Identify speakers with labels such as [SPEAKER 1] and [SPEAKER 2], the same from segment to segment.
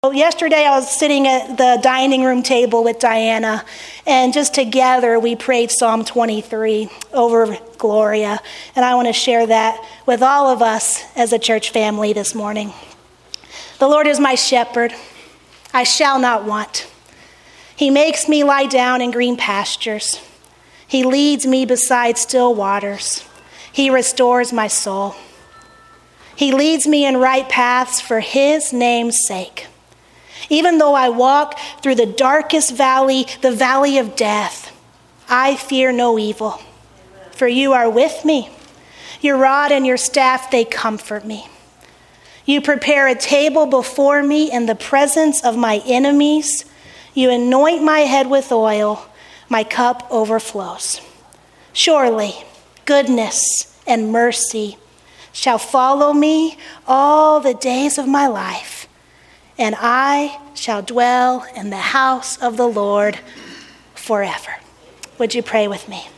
[SPEAKER 1] Well, yesterday I was sitting at the dining room table with Diana, and just together we prayed Psalm 23 over Gloria. And I want to share that with all of us as a church family this morning. The Lord is my shepherd. I shall not want. He makes me lie down in green pastures. He leads me beside still waters. He restores my soul. He leads me in right paths for his name's sake. Even though I walk through the darkest valley, the valley of death, I fear no evil. For you are with me. Your rod and your staff, they comfort me. You prepare a table before me in the presence of my enemies. You anoint my head with oil. My cup overflows. Surely, goodness and mercy shall follow me all the days of my life. And I shall dwell in the house of the Lord forever. Would you pray with me?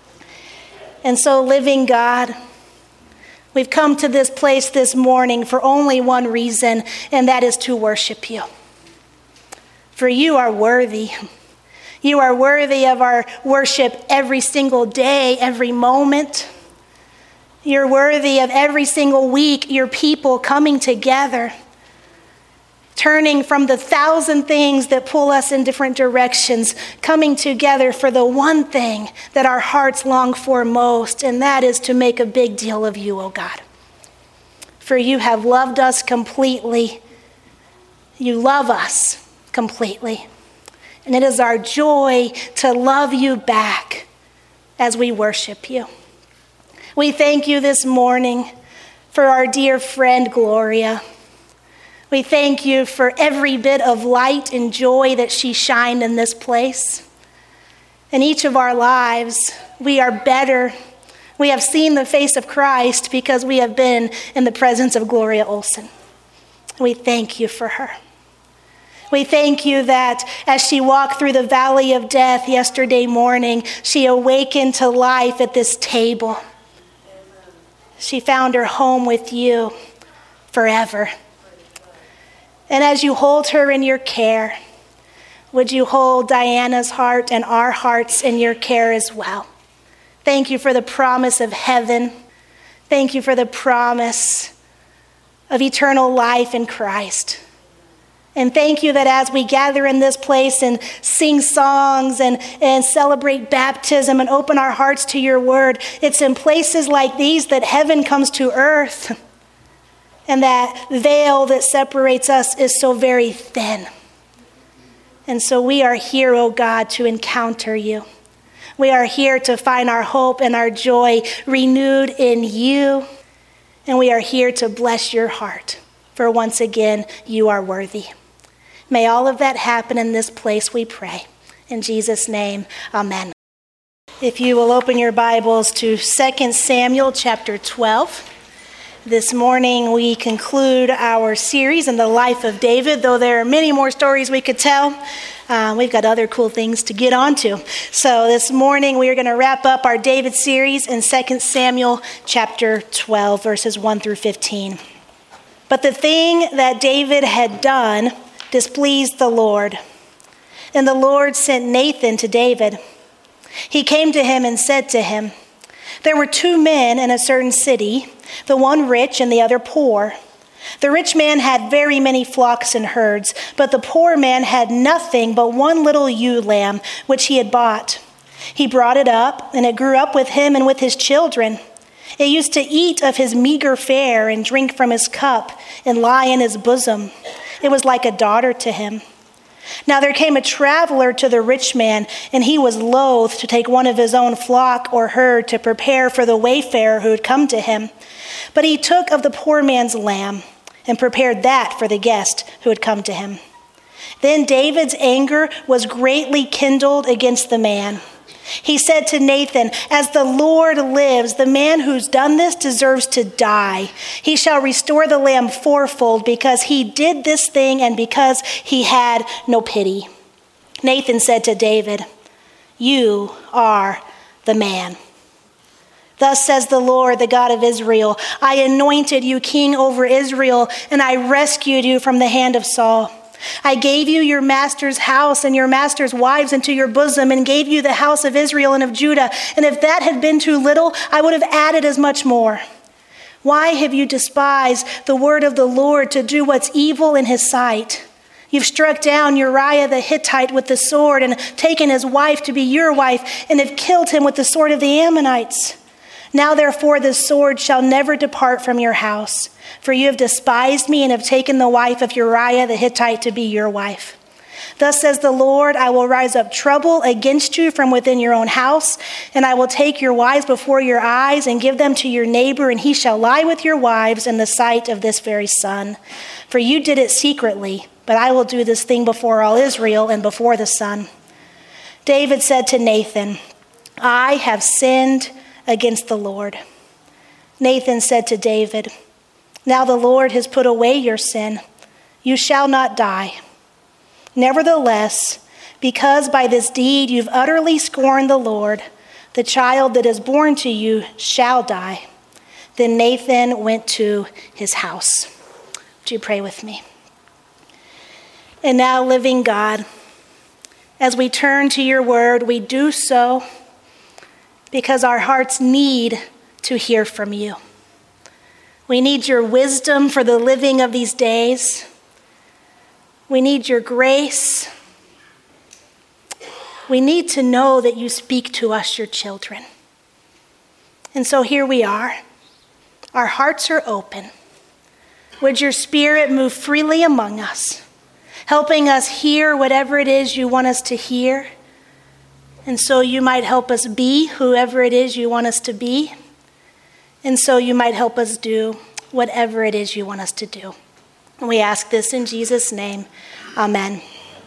[SPEAKER 1] And so, living God, we've come to this place this morning for only one reason, and that is to worship you. For you are worthy. You are worthy of our worship every single day, every moment. You're worthy of every single week, your people coming together, turning from the thousand things that pull us in different directions, coming together for the one thing that our hearts long for most, and that is to make a big deal of you, O God. For you have loved us completely. You love us completely. And it is our joy to love you back as we worship you. We thank you this morning for our dear friend, Gloria. We thank you for every bit of light and joy that she shined in this place. In each of our lives, we are better. We have seen the face of Christ because we have been in the presence of Gloria Olson. We thank you for her. We thank you that as she walked through the valley of death yesterday morning, she awakened to life at this table. She found her home with you forever. And as you hold her in your care, would you hold Diana's heart and our hearts in your care as well? Thank you for the promise of heaven. Thank you for the promise of eternal life in Christ. And thank you that as we gather in this place and sing songs and celebrate baptism and open our hearts to your word, it's in places like these that heaven comes to earth. And that veil that separates us is so very thin. And so we are here, oh God, to encounter you. We are here to find our hope and our joy renewed in you. And we are here to bless your heart. For once again, you are worthy. May all of that happen in this place, we pray. In Jesus' name, amen. If you will open your Bibles to 2 Samuel chapter 12. This morning we conclude our series in the life of David, though there are many more stories we could tell. We've got other cool things to get onto. So this morning we are going to wrap up our David series in 2 Samuel chapter 12, verses 1 through 15. But the thing that David had done displeased the Lord. And the Lord sent Nathan to David. He came to him and said to him, "There were two men in a certain city, the one rich and the other poor. The rich man had very many flocks and herds, but the poor man had nothing but one little ewe lamb, which he had bought. He brought it up, and it grew up with him and with his children. It used to eat of his meager fare and drink from his cup and lie in his bosom. It was like a daughter to him. Now there came a traveler to the rich man, and he was loath to take one of his own flock or herd to prepare for the wayfarer who had come to him. But he took of the poor man's lamb and prepared that for the guest who had come to him. Then David's anger was greatly kindled against the man. He said to Nathan, 'As the Lord lives, the man who's done this deserves to die. He shall restore the lamb fourfold because he did this thing and because he had no pity.' Nathan said to David, 'You are the man.' Thus says the Lord, the God of Israel, I anointed you king over Israel, and I rescued you from the hand of Saul. I gave you your master's house and your master's wives into your bosom, and gave you the house of Israel and of Judah. And if that had been too little, I would have added as much more. Why have you despised the word of the Lord to do what's evil in his sight? You've struck down Uriah the Hittite with the sword, and taken his wife to be your wife, and have killed him with the sword of the Ammonites. Now therefore the sword shall never depart from your house, for you have despised me and have taken the wife of Uriah the Hittite to be your wife. Thus says the Lord, I will rise up trouble against you from within your own house, and I will take your wives before your eyes and give them to your neighbor, and he shall lie with your wives in the sight of this very sun. For you did it secretly, but I will do this thing before all Israel and before the sun. David said to Nathan, I have sinned against the Lord. Nathan said to David, now the Lord has put away your sin. You shall not die. Nevertheless, because by this deed you've utterly scorned the Lord, the child that is born to you shall die. Then Nathan went to his house. Would you pray with me? And now, living God, as we turn to your word, we do so because our hearts need to hear from you. We need your wisdom for the living of these days. We need your grace. We need to know that you speak to us, your children. And so here we are. Our hearts are open. Would your Spirit move freely among us, helping us hear whatever it is you want us to hear. And so you might help us be whoever it is you want us to be. And so you might help us do whatever it is you want us to do. And we ask this in Jesus' name. Amen.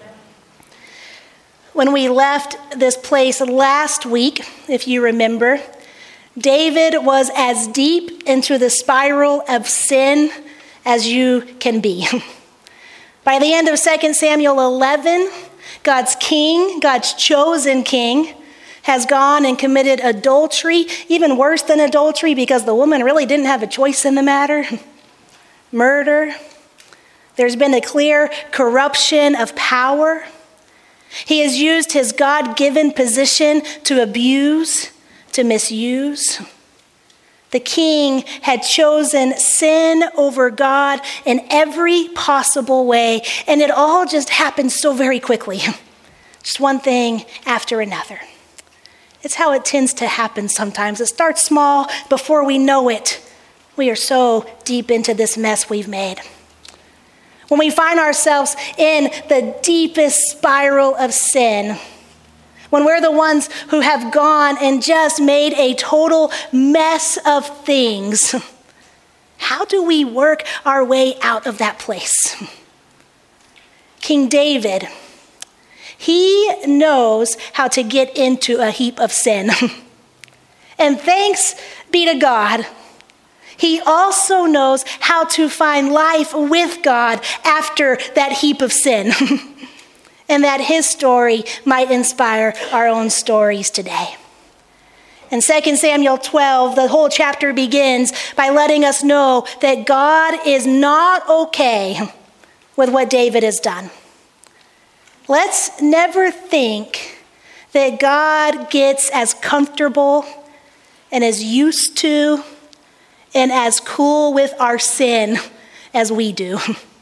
[SPEAKER 1] When we left this place last week, if you remember, David was as deep into the spiral of sin as you can be. By the end of 2 Samuel 11, God's king, God's chosen king, has gone and committed adultery, even worse than adultery because the woman really didn't have a choice in the matter. Murder. There's been a clear corruption of power. He has used his God-given position to abuse, to misuse. The king had chosen sin over God in every possible way, and it all just happened so very quickly. Just one thing after another. It's how it tends to happen sometimes. It starts small. Before we know it, we are so deep into this mess we've made. When we find ourselves in the deepest spiral of sin, when we're the ones who have gone and just made a total mess of things, how do we work our way out of that place? King David, he knows how to get into a heap of sin. And thanks be to God, he also knows how to find life with God after that heap of sin. And that his story might inspire our own stories today. In 2 Samuel 12, the whole chapter begins by letting us know that God is not okay with what David has done. Let's never think that God gets as comfortable and as used to and as cool with our sin as we do.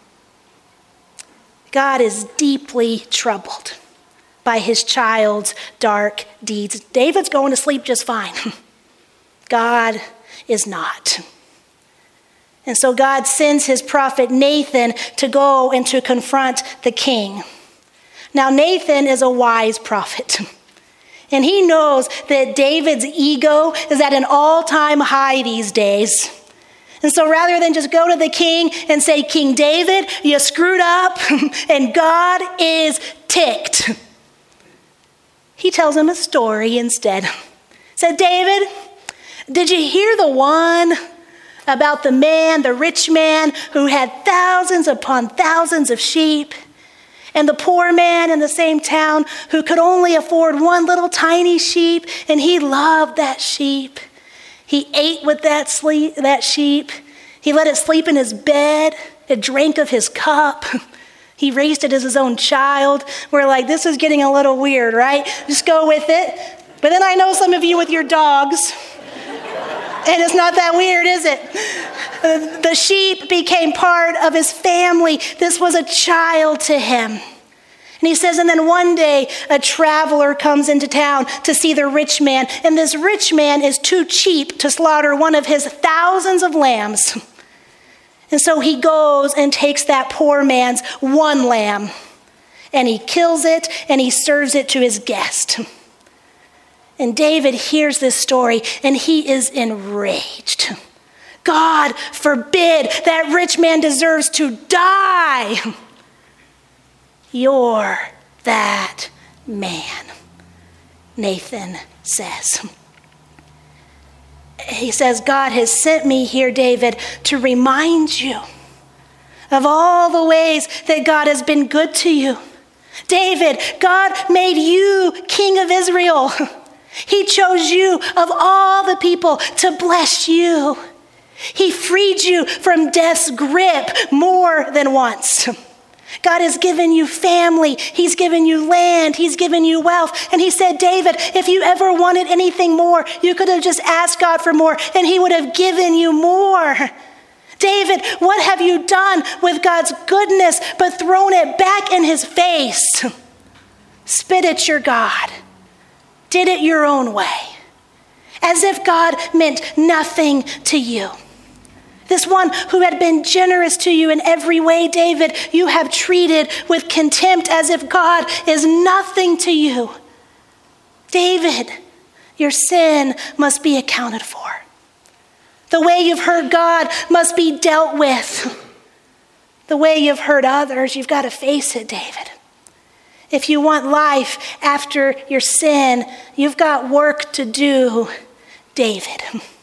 [SPEAKER 1] God is deeply troubled by his child's dark deeds. David's going to sleep just fine. God is not. And so God sends his prophet Nathan to go and to confront the king. Now, Nathan is a wise prophet. And he knows that David's ego is at an all-time high these days. And so rather than just go to the king and say, King David, you screwed up and God is ticked, he tells him a story instead. Said, David, did you hear the one about the man, the rich man who had thousands upon thousands of sheep? And the poor man in the same town who could only afford one little tiny sheep, and he loved that sheep. He ate with that sheep. He let it sleep in his bed. It drank of his cup. He raised it as his own child. We're like, this is getting a little weird, right? Just go with it. But then I know some of you with your dogs, and it's not that weird, is it? The sheep became part of his family. This was a child to him. And he says, and then one day a traveler comes into town to see the rich man, and this rich man is too cheap to slaughter one of his thousands of lambs. And so he goes and takes that poor man's one lamb, and he kills it, and he serves it to his guest. And David hears this story, and he is enraged. God forbid, that rich man deserves to die. You're that man, Nathan says. He says, God has sent me here, David, to remind you of all the ways that God has been good to you. David, God made you king of Israel. He chose you of all the people to bless you. He freed you from death's grip more than once. God has given you family. He's given you land. He's given you wealth. And he said, David, if you ever wanted anything more, you could have just asked God for more, and he would have given you more. David, what have you done with God's goodness but thrown it back in his face? Spit at your God. Did it your own way. As if God meant nothing to you. This one who had been generous to you in every way, David, you have treated with contempt as if God is nothing to you. David, your sin must be accounted for. The way you've hurt God must be dealt with. The way you've hurt others, you've got to face it, David. If you want life after your sin, you've got work to do, David.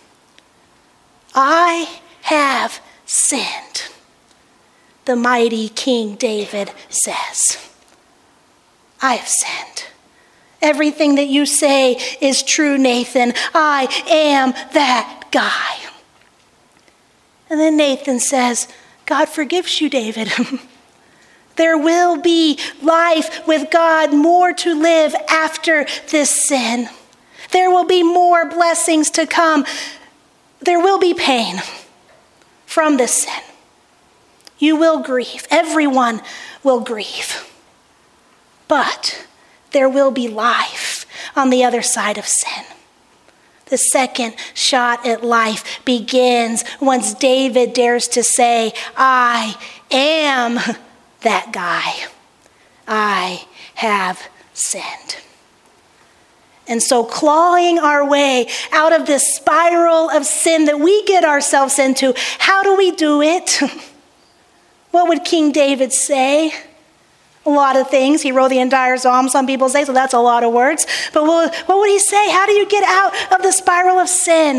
[SPEAKER 1] I have sinned, the mighty King David says. I have sinned. Everything that you say is true, Nathan. I am that guy. And then Nathan says, God forgives you, David. There will be life with God, more to live after this sin. There will be more blessings to come. There will be pain from this sin. You will grieve. Everyone will grieve. But there will be life on the other side of sin. The second shot at life begins once David dares to say, I am that guy. I have sinned. And so clawing our way out of this spiral of sin that we get ourselves into, how do we do it? What would King David say? A lot of things. He wrote the entire Psalm, some people say, so that's a lot of words. But what would he say? How do you get out of the spiral of sin?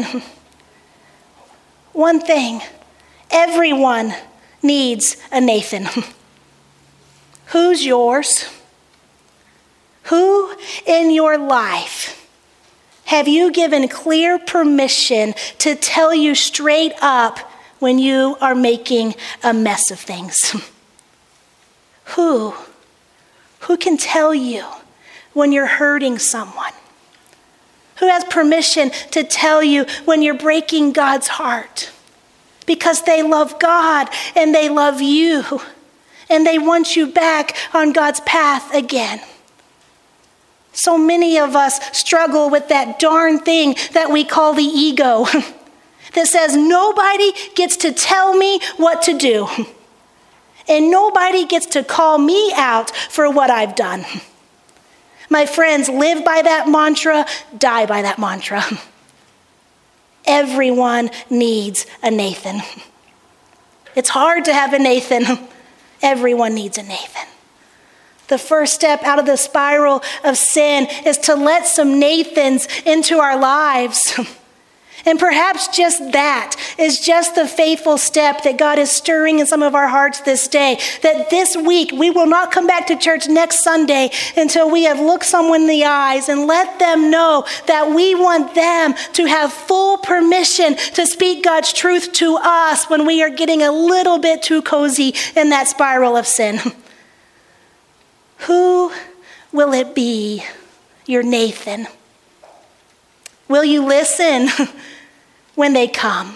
[SPEAKER 1] One thing, everyone needs a Nathan. Who's yours? Who in your life have you given clear permission to tell you straight up when you are making a mess of things? Who can tell you when you're hurting someone? Who has permission to tell you when you're breaking God's heart? Because they love God and they love you. And they want you back on God's path again. So many of us struggle with that darn thing that we call the ego that says nobody gets to tell me what to do. And nobody gets to call me out for what I've done. My friends, live by that mantra, die by that mantra. Everyone needs a Nathan. It's hard to have a Nathan. Everyone needs a Nathan. The first step out of the spiral of sin is to let some Nathans into our lives. And perhaps just that is just the faithful step that God is stirring in some of our hearts this day. That this week we will not come back to church next Sunday until we have looked someone in the eyes and let them know that we want them to have full permission to speak God's truth to us when we are getting a little bit too cozy in that spiral of sin. Who will it be, your Nathan? Will you listen when they come?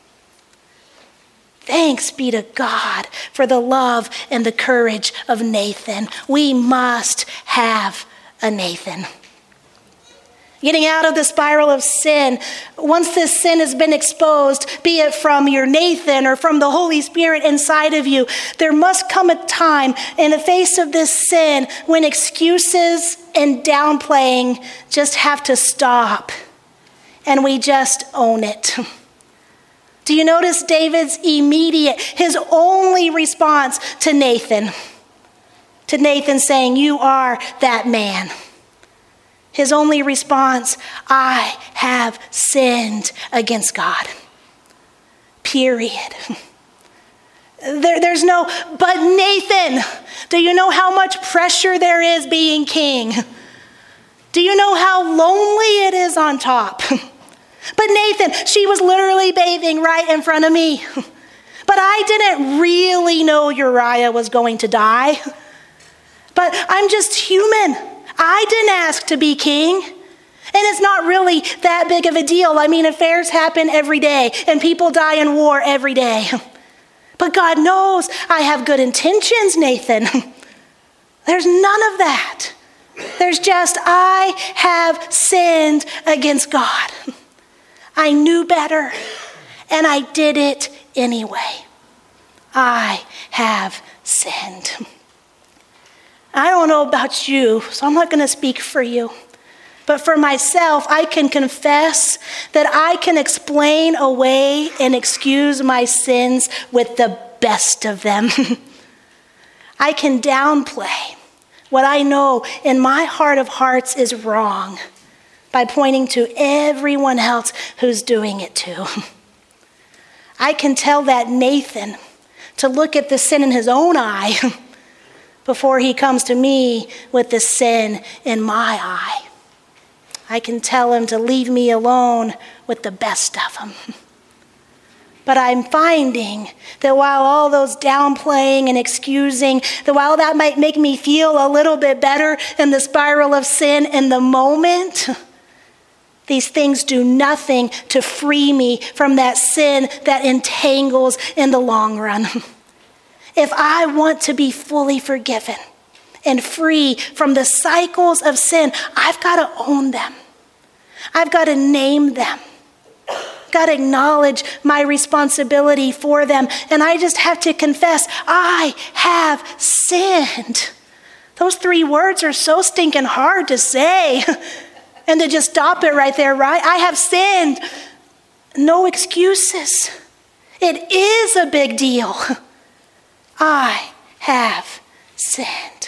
[SPEAKER 1] Thanks be to God for the love and the courage of Nathan. We must have a Nathan. Getting out of the spiral of sin, once this sin has been exposed, be it from your Nathan or from the Holy Spirit inside of you, there must come a time in the face of this sin when excuses and downplaying just have to stop and we just own it. Do you notice David's his only response to Nathan? To Nathan saying, "You are that man." His only response, "I have sinned against God." Period. There's no, "But Nathan, do you know how much pressure there is being king? Do you know how lonely it is on top? But Nathan, she was literally bathing right in front of me. But I didn't really know Uriah was going to die. But I'm just human. I didn't ask to be king. And it's not really that big of a deal. I mean, affairs happen every day and people die in war every day. But God knows I have good intentions, Nathan." There's none of that. There's just, "I have sinned against God. I knew better, and I did it anyway. I have sinned." I don't know about you, so I'm not going to speak for you. But for myself, I can confess that I can explain away and excuse my sins with the best of them. I can downplay what I know in my heart of hearts is wrong by pointing to everyone else who's doing it too. I can tell that Nathan to look at the sin in his own eye before he comes to me with the sin in my eye. I can tell him to leave me alone with the best of them. But I'm finding that while all those downplaying and excusing, that while that might make me feel a little bit better in the spiral of sin in the moment, these things do nothing to free me from that sin that entangles in the long run. If I want to be fully forgiven and free from the cycles of sin, I've got to own them. I've got to name them. Got to acknowledge my responsibility for them. And I just have to confess, I have sinned. Those 3 words are so stinking hard to say. And to just stop it right there, right? I have sinned. No excuses. It is a big deal. I have sinned.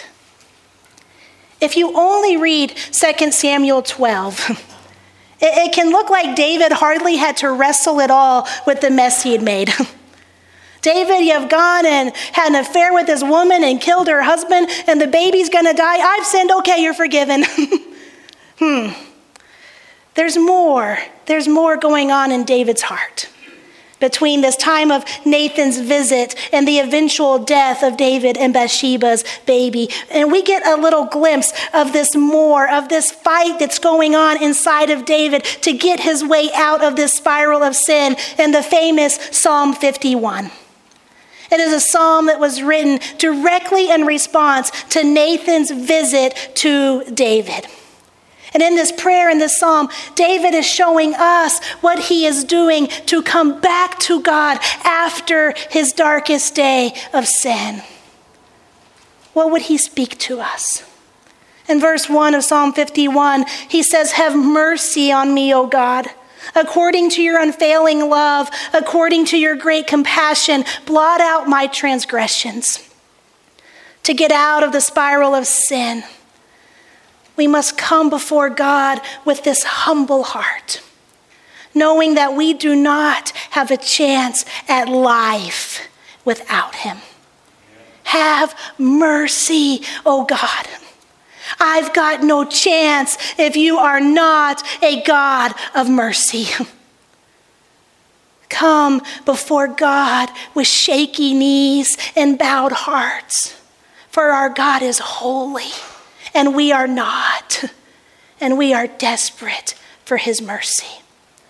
[SPEAKER 1] If you only read 2 Samuel 12, it can look like David hardly had to wrestle at all with the mess he had made. David, you have gone and had an affair with this woman and killed her husband, and the baby's going to die. I've sinned. Okay, you're forgiven. There's more. There's more going on in David's heart between this time of Nathan's visit and the eventual death of David and Bathsheba's baby. And we get a little glimpse of this more, of this fight that's going on inside of David to get his way out of this spiral of sin in the famous Psalm 51. It is a psalm that was written directly in response to Nathan's visit to David. And in this prayer, in this psalm, David is showing us what he is doing to come back to God after his darkest day of sin. What would he speak to us? In verse 1 of Psalm 51, he says, "Have mercy on me, O God. According to your unfailing love, according to your great compassion, blot out my transgressions." To get out of the spiral of sin, we must come before God with this humble heart, knowing that we do not have a chance at life without him. Have mercy, O God. I've got no chance if you are not a God of mercy. Come before God with shaky knees and bowed hearts, For our God is holy, and we are not, and we are desperate for his mercy.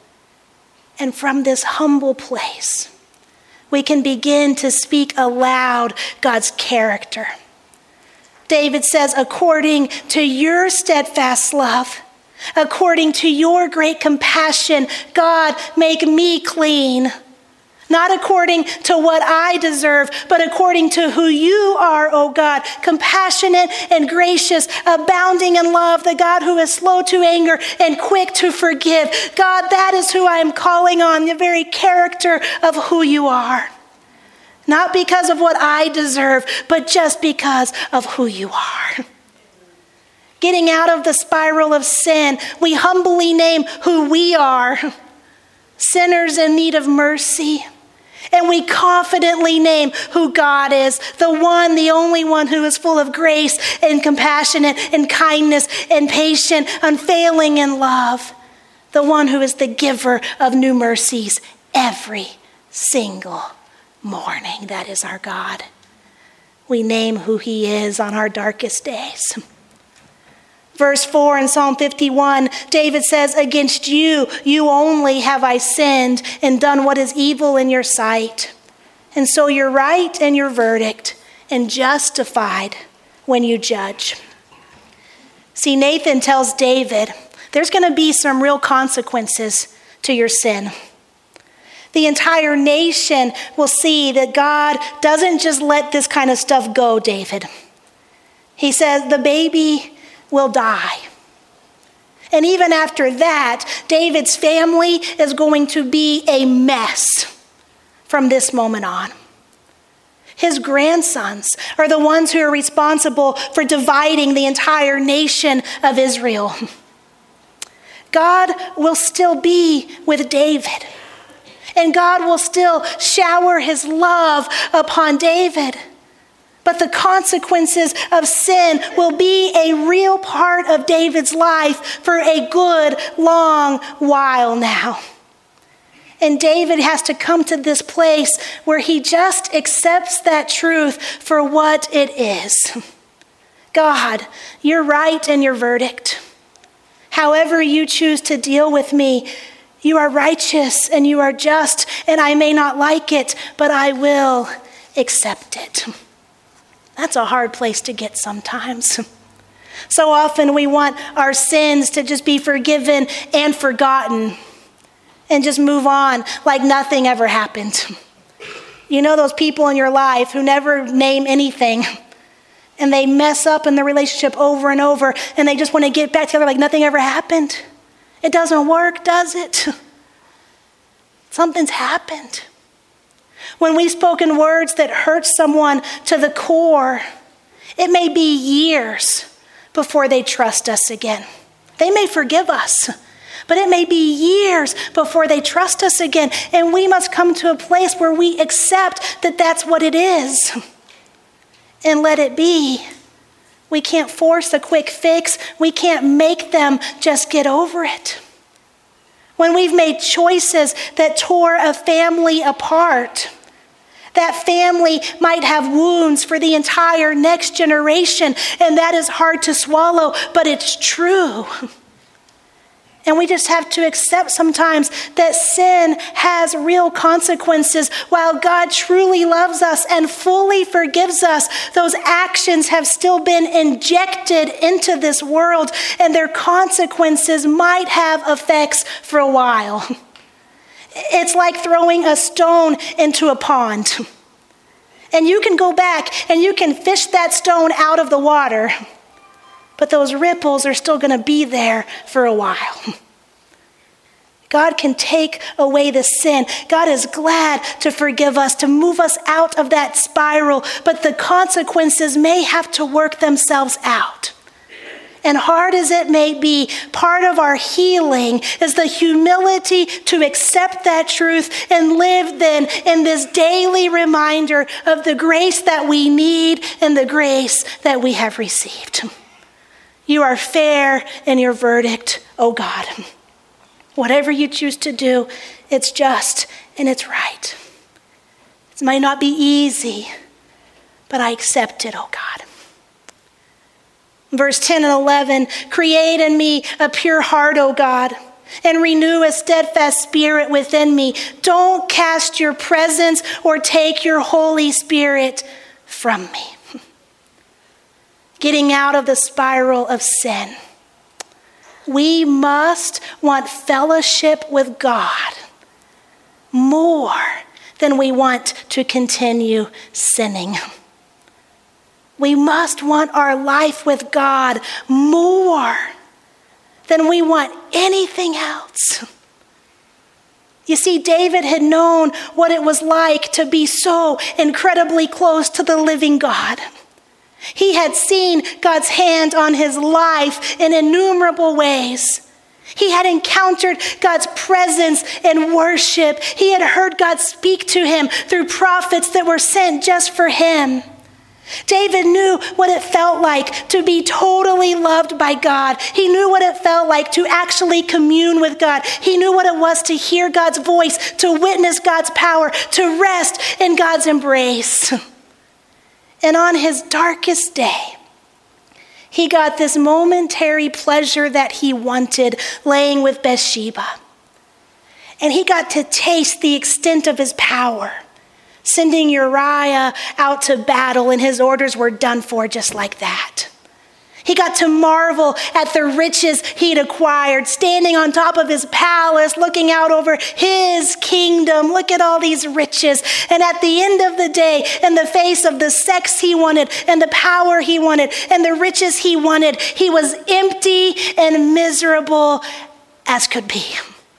[SPEAKER 1] And from this humble place, we can begin to speak aloud God's character. David says, according to your steadfast love, according to your great compassion, God, make me clean. Not according to what I deserve, but according to who you are, O God, compassionate and gracious, abounding in love, the God who is slow to anger and quick to forgive. God, that is who I am calling on, the very character of who you are. Not because of what I deserve, but just because of who you are. Getting out of the spiral of sin, we humbly name who we are, sinners in need of mercy. And we confidently name who God is, the one, the only one who is full of grace and compassionate and kindness and patient, unfailing in love. The one who is the giver of new mercies every single morning. That is our God. We name who he is on our darkest days. Verse 4 in Psalm 51, David says, against you, you only have I sinned and done what is evil in your sight. And so you're right in your verdict and justified when you judge. See, Nathan tells David, there's going to be some real consequences to your sin. The entire nation will see that God doesn't just let this kind of stuff go, David. He says the baby will die. And even after that, David's family is going to be a mess from this moment on. His grandsons are the ones who are responsible for dividing the entire nation of Israel. God will still be with David, and God will still shower his love upon David. But the consequences of sin will be a real part of David's life for a good long while now. And David has to come to this place where he just accepts that truth for what it is. God, you're right in your verdict. However you choose to deal with me, you are righteous and you are just, and I may not like it, but I will accept it. That's a hard place to get sometimes. So often we want our sins to just be forgiven and forgotten and just move on like nothing ever happened. You know those people in your life who never name anything and they mess up in the relationship over and over and they just want to get back together like nothing ever happened? It doesn't work, does it? Something's happened. When we've spoken words that hurt someone to the core, it may be years before they trust us again. They may forgive us, but it may be years before they trust us again. And we must come to a place where we accept that that's what it is and let it be. We can't force a quick fix. We can't make them just get over it. When we've made choices that tore a family apart, that family might have wounds for the entire next generation, and that is hard to swallow, but it's true. And we just have to accept sometimes that sin has real consequences. While God truly loves us and fully forgives us, those actions have still been injected into this world, and their consequences might have effects for a while. It's like throwing a stone into a pond. And you can go back and you can fish that stone out of the water, but those ripples are still going to be there for a while. God can take away the sin. God is glad to forgive us, to move us out of that spiral, but the consequences may have to work themselves out. And hard as it may be, part of our healing is the humility to accept that truth and live then in this daily reminder of the grace that we need and the grace that we have received. You are fair in your verdict, oh God. Whatever you choose to do, it's just and it's right. It might not be easy, but I accept it, oh God. Verse 10 and 11, create in me a pure heart, O God, and renew a steadfast spirit within me. Don't cast your presence or take your Holy Spirit from me. Getting out of the spiral of sin. We must want fellowship with God more than we want to continue sinning. We must want our life with God more than we want anything else. You see, David had known what it was like to be so incredibly close to the living God. He had seen God's hand on his life in innumerable ways. He had encountered God's presence in worship. He had heard God speak to him through prophets that were sent just for him. David knew what it felt like to be totally loved by God. He knew what it felt like to actually commune with God. He knew what it was to hear God's voice, to witness God's power, to rest in God's embrace. And on his darkest day, he got this momentary pleasure that he wanted, laying with Bathsheba. And he got to taste the extent of his power, sending Uriah out to battle, and his orders were done for just like that. He got to marvel at the riches he'd acquired, standing on top of his palace, looking out over his kingdom. Look at all these riches. And at the end of the day, in the face of the sex he wanted, and the power he wanted, and the riches he wanted, he was empty and miserable as could be.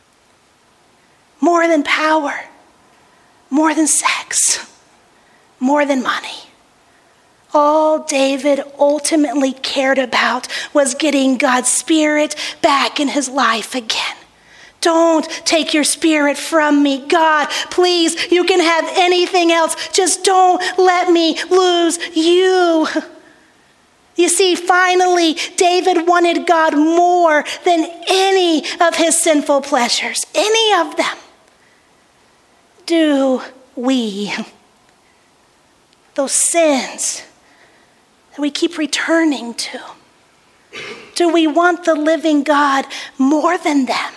[SPEAKER 1] More than power, more than sex, more than money. All David ultimately cared about was getting God's Spirit back in his life again. Don't take your Spirit from me, God. Please, you can have anything else. Just don't let me lose you. You see, finally, David wanted God more than any of his sinful pleasures, any of them. Do we? Those sins that we keep returning to, do we want the living God more than them?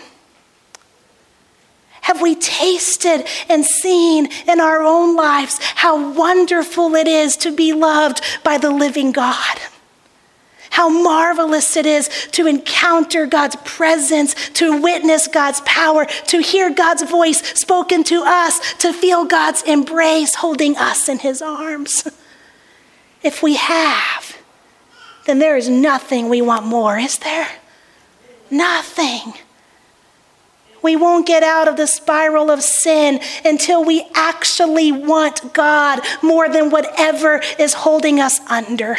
[SPEAKER 1] Have we tasted and seen in our own lives how wonderful it is to be loved by the living God? How marvelous it is to encounter God's presence, to witness God's power, to hear God's voice spoken to us, to feel God's embrace holding us in his arms. If we have, then there is nothing we want more, is there? Nothing. We won't get out of the spiral of sin until we actually want God more than whatever is holding us under.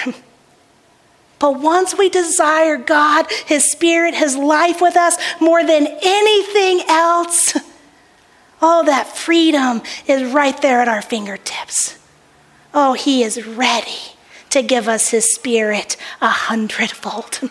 [SPEAKER 1] But once we desire God, his Spirit, his life with us more than anything else, oh, that freedom is right there at our fingertips. Oh, he is ready to give us his Spirit 100-fold.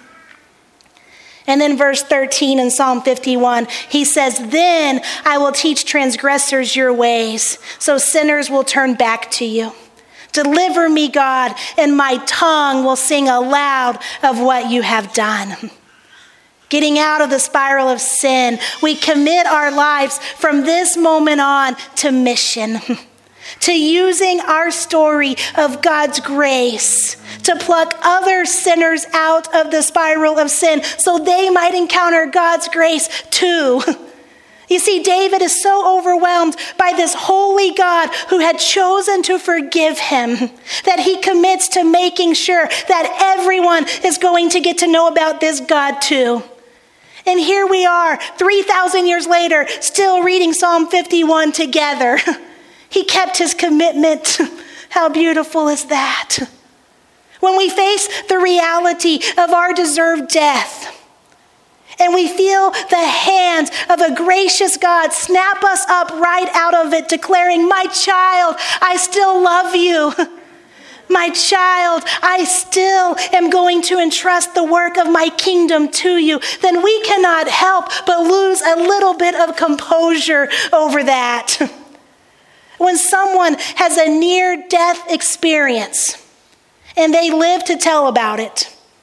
[SPEAKER 1] And then verse 13 in Psalm 51, he says, then I will teach transgressors your ways, so sinners will turn back to you. Deliver me, God, and my tongue will sing aloud of what you have done. Getting out of the spiral of sin, we commit our lives from this moment on to mission, to using our story of God's grace to pluck other sinners out of the spiral of sin so they might encounter God's grace too. You see, David is so overwhelmed by this holy God who had chosen to forgive him that he commits to making sure that everyone is going to get to know about this God too. And here we are, 3,000 years later, still reading Psalm 51 together. He kept his commitment. How beautiful is that? When we face the reality of our deserved death, and we feel the hand of a gracious God snap us up right out of it, declaring, my child, I still love you. My child, I still am going to entrust the work of my kingdom to you. Then we cannot help but lose a little bit of composure over that. When someone has a near-death experience and they live to tell about it,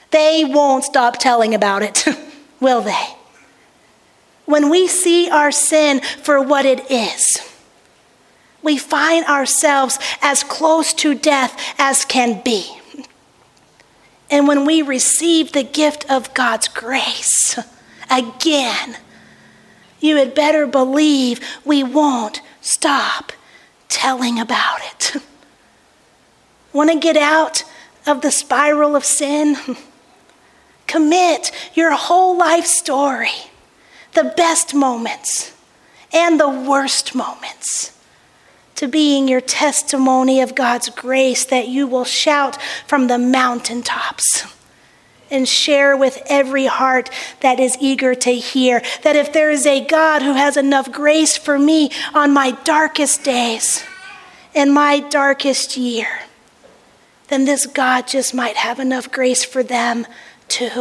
[SPEAKER 1] They won't stop telling about it, will they? When we see our sin for what it is, we find ourselves as close to death as can be. And when we receive the gift of God's grace, again, you had better believe we won't stop telling about it. Want to get out of the spiral of sin? Commit your whole life story, the best moments and the worst moments, to being your testimony of God's grace that you will shout from the mountaintops and share with every heart that is eager to hear that if there is a God who has enough grace for me on my darkest days, in my darkest year, then this God just might have enough grace for them too.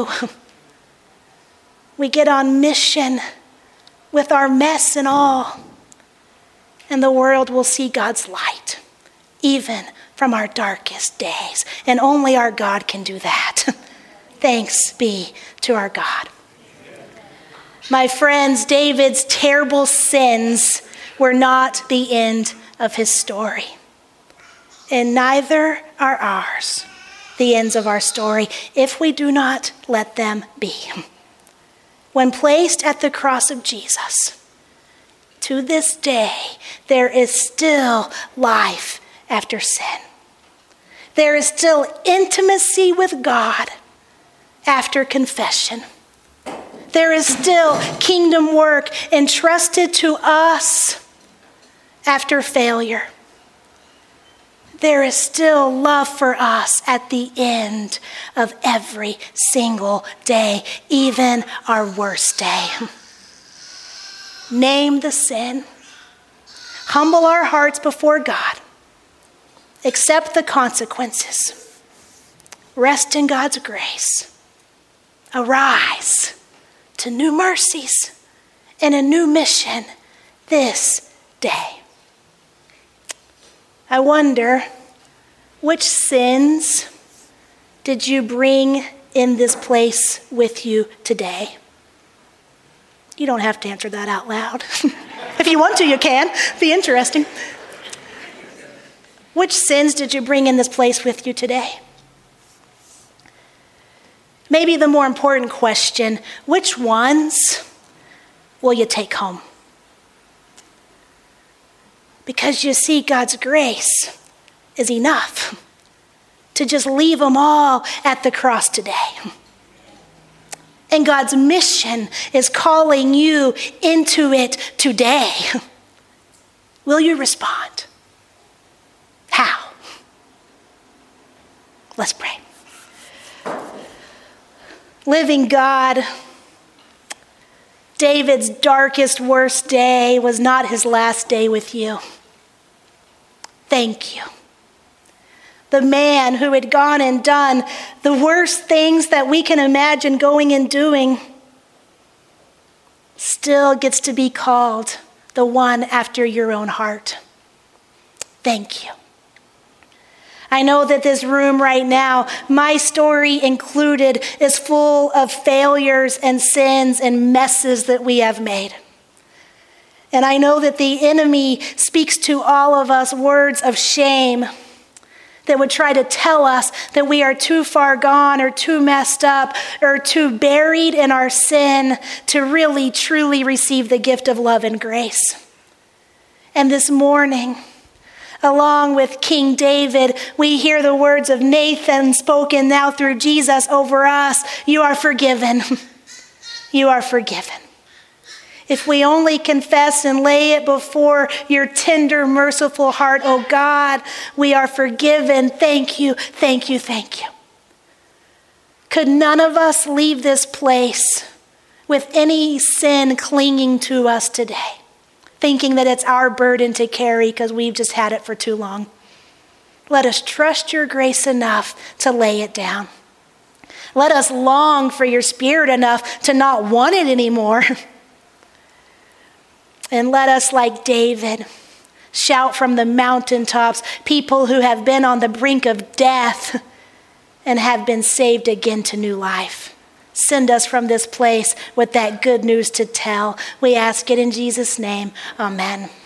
[SPEAKER 1] We get on mission with our mess and all, and the world will see God's light, even from our darkest days. And only our God can do that. Thanks be to our God. My friends, David's terrible sins were not the end of his story. And neither are ours the ends of our story if we do not let them be. When placed at the cross of Jesus, to this day, there is still life after sin. There is still intimacy with God after confession. There is still kingdom work entrusted to us after failure. There is still love for us at the end of every single day, even our worst day. Name the sin, humble our hearts before God, accept the consequences, rest in God's grace, arise to new mercies and a new mission this day. I wonder, which sins did you bring in this place with you today? You don't have to answer that out loud. If you want to, you can. Be interesting. Which sins did you bring in this place with you today? Maybe the more important question, which ones will you take home? Because you see, God's grace is enough to just leave them all at the cross today. And God's mission is calling you into it today. Will you respond? How? Let's pray. Living God, David's darkest, worst day was not his last day with you. Thank you. The man who had gone and done the worst things that we can imagine going and doing still gets to be called the one after your own heart. Thank you. I know that this room right now, my story included, is full of failures and sins and messes that we have made. And I know that the enemy speaks to all of us words of shame that would try to tell us that we are too far gone or too messed up or too buried in our sin to really, truly receive the gift of love and grace. And this morning, along with King David, we hear the words of Nathan spoken now through Jesus over us. You are forgiven. You are forgiven. If we only confess and lay it before your tender, merciful heart, oh God, we are forgiven. Thank you, thank you, thank you. Could none of us leave this place with any sin clinging to us today, thinking that it's our burden to carry because we've just had it for too long? Let us trust your grace enough to lay it down. Let us long for your Spirit enough to not want it anymore. And let us, like David, shout from the mountaintops, people who have been on the brink of death and have been saved again to new life. Send us from this place with that good news to tell. We ask it in Jesus' name. Amen.